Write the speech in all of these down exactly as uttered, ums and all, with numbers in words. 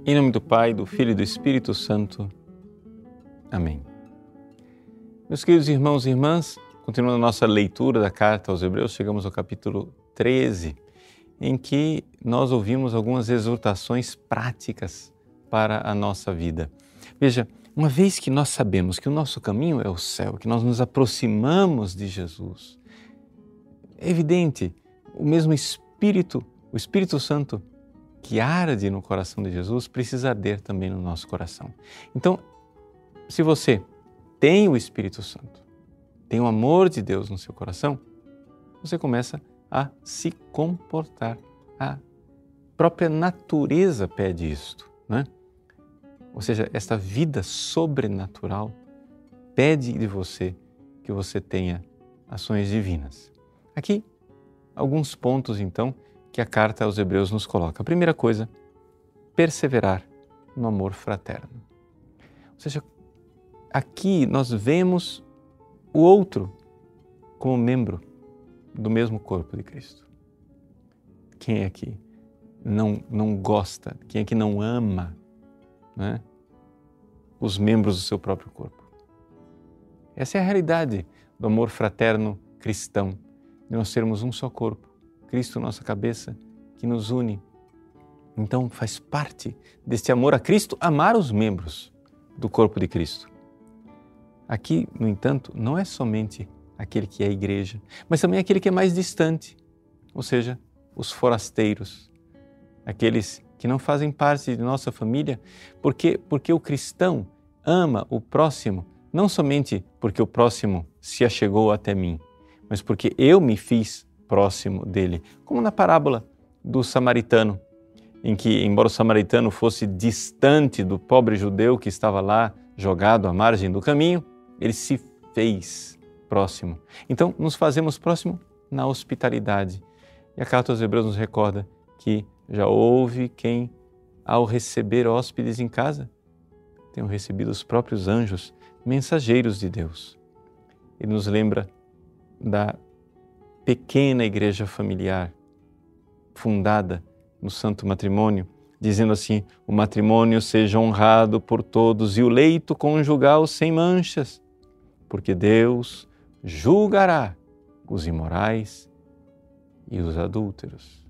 Em nome do Pai, do Filho e do Espírito Santo. Amém. Meus queridos irmãos e irmãs, continuando a nossa leitura da carta aos Hebreus, chegamos ao capítulo treze, em que nós ouvimos algumas exortações práticas para a nossa vida. Veja, uma vez que nós sabemos que o nosso caminho é o céu, que nós nos aproximamos de Jesus, é evidente, o mesmo Espírito, o Espírito Santo que arde no coração de Jesus, precisa arder também no nosso coração. Então, se você tem o Espírito Santo, tem o amor de Deus no seu coração, você começa a se comportar. A própria natureza pede isto, né? Ou seja, esta vida sobrenatural pede de você que você tenha ações divinas. Aqui, alguns pontos, então, que a carta aos Hebreus nos coloca. A primeira coisa, perseverar no amor fraterno. Ou seja, aqui nós vemos o outro como membro do mesmo corpo de Cristo. Quem é que não, não gosta, quem é que não ama, né, os membros do seu próprio corpo? Essa é a realidade do amor fraterno cristão, de nós sermos um só corpo. Cristo, nossa cabeça, que nos une. Então faz parte deste amor a Cristo amar os membros do corpo de Cristo. Aqui, no entanto, não é somente aquele que é a igreja, mas também aquele que é mais distante, ou seja, os forasteiros, aqueles que não fazem parte de nossa família, porque, porque o cristão ama o próximo, não somente porque o próximo se achegou até mim, mas porque eu me fiz próximo dele, como na parábola do samaritano, em que, embora o samaritano fosse distante do pobre judeu que estava lá jogado à margem do caminho, ele se fez próximo. Então, nos fazemos próximo na hospitalidade. E a carta aos Hebreus nos recorda que já houve quem, ao receber hóspedes em casa, tenham recebido os próprios anjos, mensageiros de Deus. Ele nos lembra da pequena igreja familiar, fundada no santo matrimônio, dizendo assim: o matrimônio seja honrado por todos e o leito conjugal sem manchas, porque Deus julgará os imorais e os adúlteros.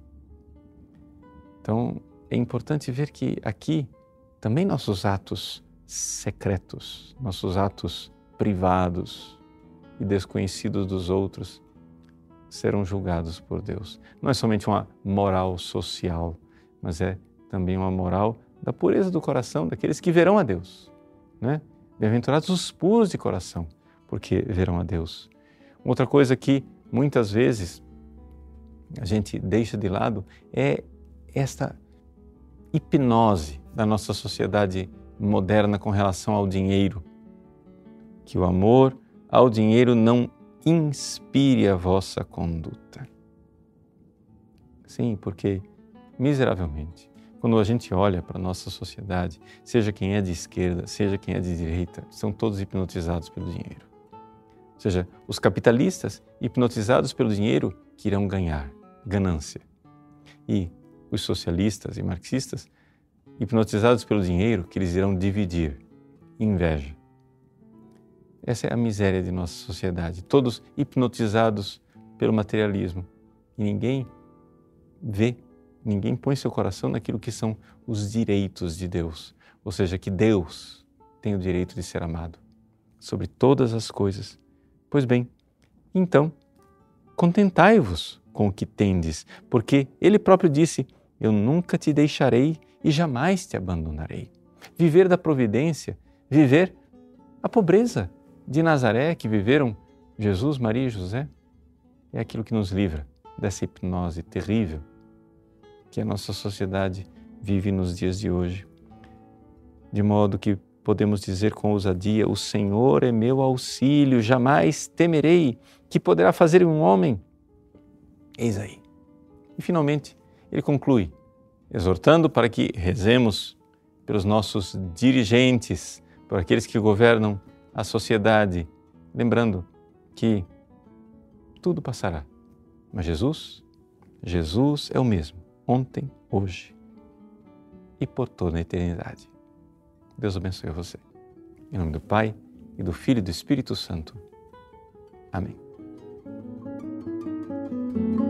Então, é importante ver que aqui também nossos atos secretos, nossos atos privados e desconhecidos dos outros serão julgados por Deus. Não é somente uma moral social, mas é também uma moral da pureza do coração daqueles que verão a Deus, né? Bem-aventurados os puros de coração, porque verão a Deus. Outra coisa que muitas vezes a gente deixa de lado é esta hipnose da nossa sociedade moderna com relação ao dinheiro, que o amor ao dinheiro não inspire a vossa conduta. Sim, porque, miseravelmente, quando a gente olha para a nossa sociedade, seja quem é de esquerda, seja quem é de direita, são todos hipnotizados pelo dinheiro. Ou seja, os capitalistas hipnotizados pelo dinheiro que irão ganhar ganância. E os socialistas e marxistas hipnotizados pelo dinheiro que eles irão dividir inveja. Essa é a miséria de nossa sociedade, todos hipnotizados pelo materialismo. E ninguém vê, ninguém põe seu coração naquilo que são os direitos de Deus. Ou seja, que Deus tem o direito de ser amado sobre todas as coisas. Pois bem, então, contentai-vos com o que tendes, porque Ele próprio disse: eu nunca te deixarei e jamais te abandonarei. Viver da providência, viver a pobreza de Nazaré que viveram Jesus, Maria e José, é aquilo que nos livra dessa hipnose terrível que a nossa sociedade vive nos dias de hoje. De modo que podemos dizer com ousadia: o Senhor é meu auxílio, jamais temerei. Que poderá fazer um homem? Eis aí. E finalmente ele conclui, exortando para que rezemos pelos nossos dirigentes, por aqueles que governam a sociedade, lembrando que tudo passará, mas Jesus, Jesus é o mesmo, ontem, hoje e por toda a eternidade. Deus abençoe você. Em nome do Pai, e do Filho e do Espírito Santo. Amém.